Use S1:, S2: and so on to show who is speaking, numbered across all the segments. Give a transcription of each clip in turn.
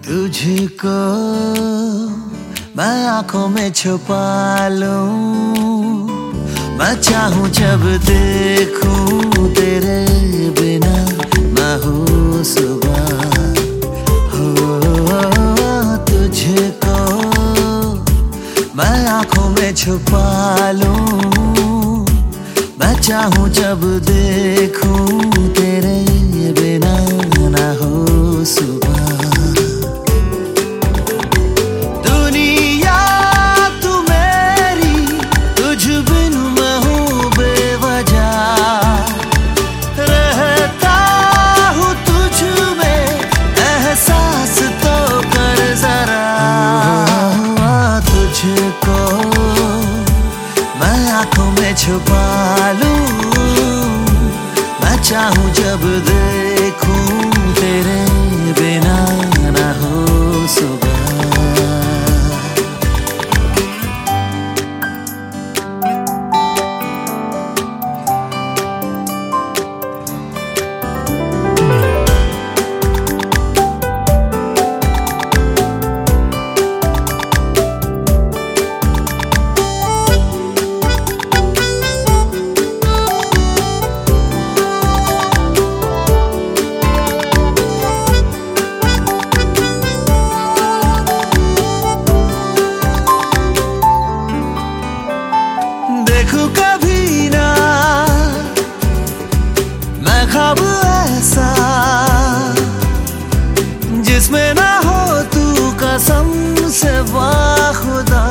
S1: तुझको मैं आंखों में छुपा लूं, मैं चाहूं जब देखूं तेरे बिना मैं हूँ सुबह हो। तुझको मैं आंखों में छुपा लूं, मैं चाहूं जब देखूं तेरे बिना ना हो सुबह। दुनिया तू मेरी, तुझ बिन मैं हूँ बेवजह, रहता हूँ तुझ में एहसास तो कर जरा। तुझको मैं आंखों में छुपा लूं, मैं चाहूं जब देखूं तेरे बिना ना हो सुबह। देखूं कभी ना मैं ख्वाब ऐसा जिसमें ना हो तू कसम से बाखुदा।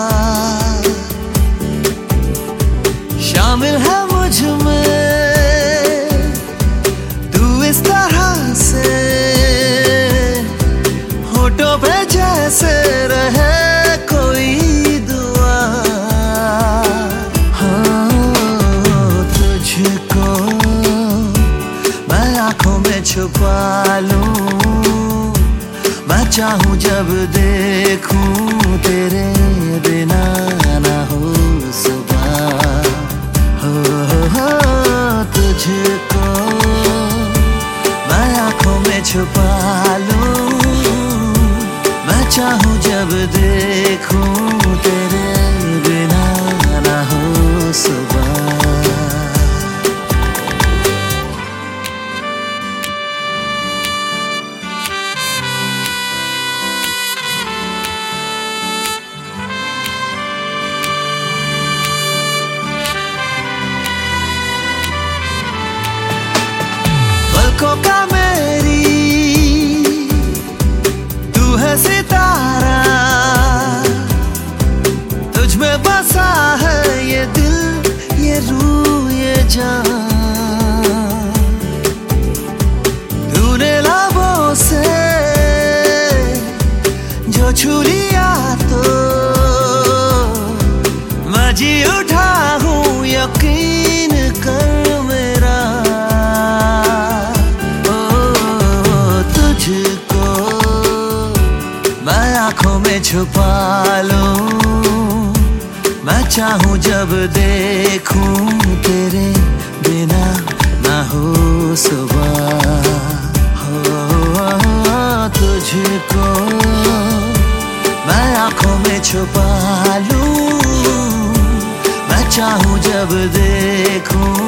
S1: शामिल है मुझ में तू इस तरह से, होठों पे जैसे रहे कोई दुआ। तुझको मैं आंखों में छुपा लूं, मैं चाहूं जब देखूं तेरे बिना ना हो सुबह हो। तुझको मैं आंखों में छुपा लूं, मैं चाहूं जब देखूं तेरे बिना ना हो सुबह। पलकों का मेरी तू है सितारा, तुझ में बसा है ये दिल ये रूह ये जान। तूने लबों से जो छू लिया तो मैं जी उठा हूँ यकीन कर मेरा। तुझको मैं आंखों में छुपा लूं, मैं चाहूं जब देखूं तेरे बिना ना हो सुबह हो। तुझको मैं आंखों में छुपा लूं, मैं चाहूं जब देखूं